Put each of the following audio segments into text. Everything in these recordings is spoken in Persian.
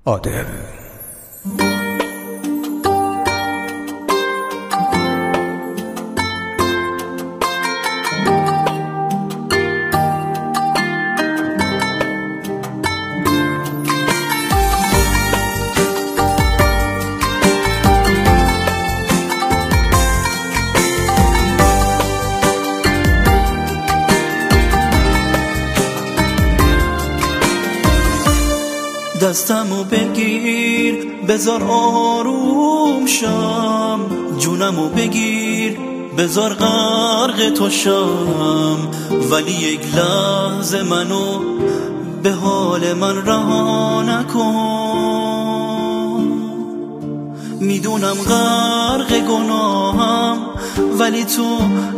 عادل. دستمو بگیر بذار آروم شم، جونمو بگیر بذار غرق تو شم، ولی یک لحظه منو به حال من رها نکن. میدونم غرق گناهم ولی تو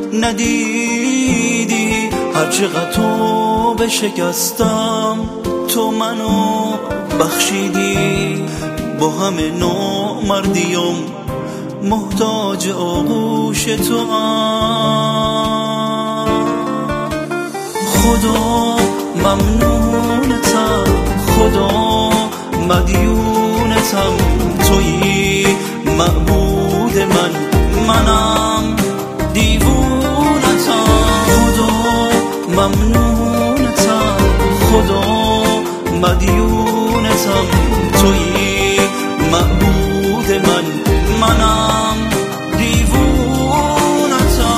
ندیدی، هرچقدر تو بشکستم تو منو بخشیدی. با همه نامردیم محتاج آغوش تو هم. خدا ممنونتم، خدا مدیونتم، تویی معبود من، منم دیوونتم. خدا ممنونتم، خدا مدیونتم، تویی معبود من، منم دیوونتم.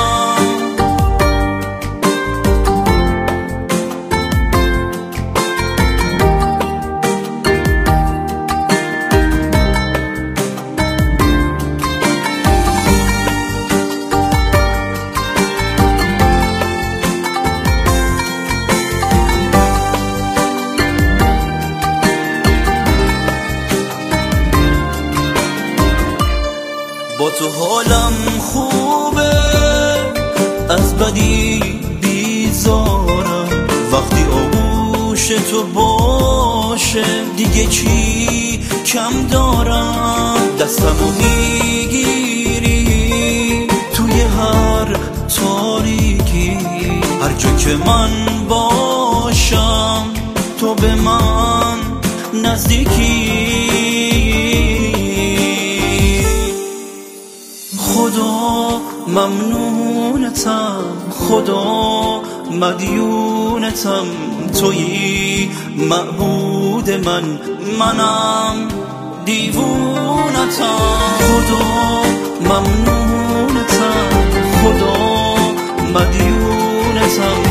با تو حالم خوبه، از بدی بیزارم، وقتی آغوش تو باشه دیگه چی کم دارم. دستمو میگیری توی هر تاریکی، هر جا که من باشم تو به من نزدیکی. خدا ممنونتم، خدا مدیونتم، تویی معبود من، منم دیوونتم. خدا ممنونتم، خدا مدیونتم،